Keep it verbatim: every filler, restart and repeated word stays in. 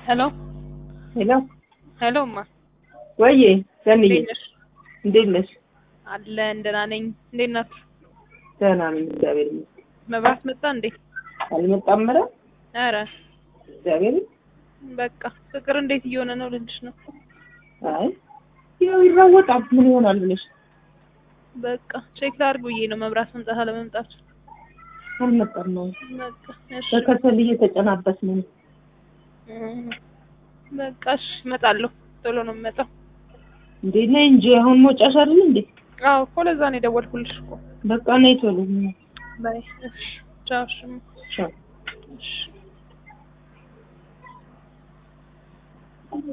ሄሎ ሄሎ ሄሎ ማ ወይዬ ሰንዬ እንዴት ነሽ? አለን ደህና ነኝ። እንዴት ናችሁ? ደህና ነኝ እግዚአብሔር ይመስገን። መብራት መጣ እንዴ? አልመጣም። ኧረ ኧረ እግዚአብሔር በቃ ፍቅር እንዴት እየሆነ ነው ልልሽ ነው። አይ ያው ይራወጣል ምን ይሆናል ብለሽ በቃ ቼክ ላድርግ ብዬ ነው መብራት መምጣት አለመምጣቱ። አልመጣም ነው በቃ እሺ በከሰል እየተጨናበስን ነው። በቃ እሺ እመጣለሁ። ቶሎ ነው የምመጣው። እንዴ ነይ እንጂ አሁን መውጫሽ አይደል እንዴ? አዎ እኮ ለዛ ነው የደወልኩልሽ እኮ። በቃ ነይ ቶሎ። ባይ። ቻው። ቻው። እሺ